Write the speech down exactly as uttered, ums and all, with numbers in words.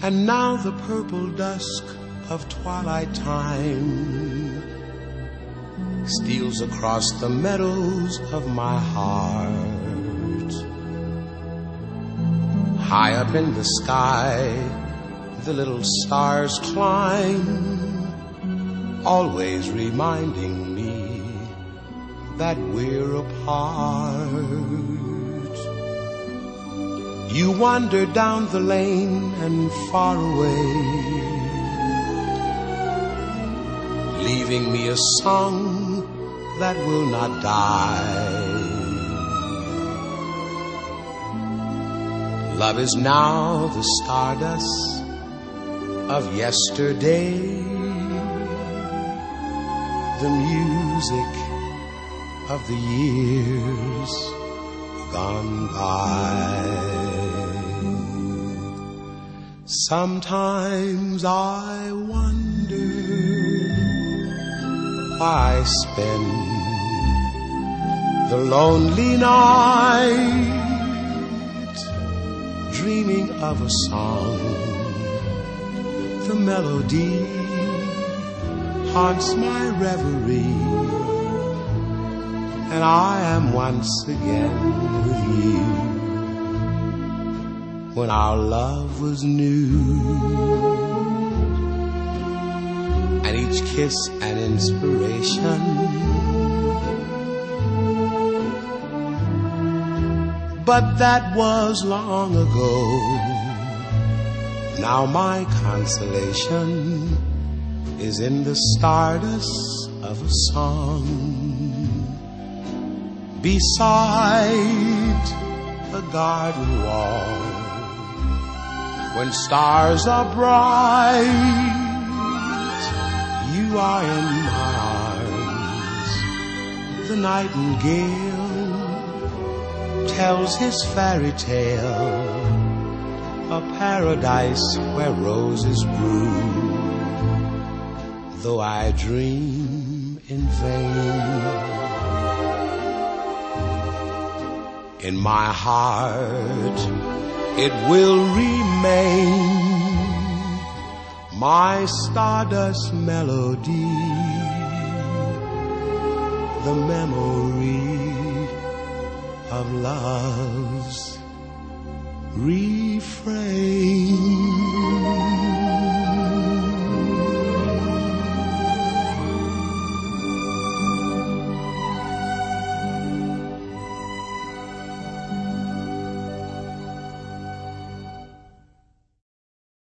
And now the purple dusk of twilight time steals across the meadows of my heart. High up in the sky, the little stars climb, always reminding me that we're apart. You wander down the lane and far away, leaving me a song that will not die. Love is now the stardust of yesterday, the music of the years gone by. Sometimes I wonder why I spend the lonely night dreaming of a song. The melody haunts my reverie, and I am once again with you when our love was new, and each kiss an inspiration. But that was long ago. Now my consolation is in the stardust of a song beside a garden wall. When stars are bright, you are in my arms. The nightingale tells his fairy tale, a paradise where roses bloom, though I dream in vain. In my heart it will remain, my stardust melody, the memory of love's refrain.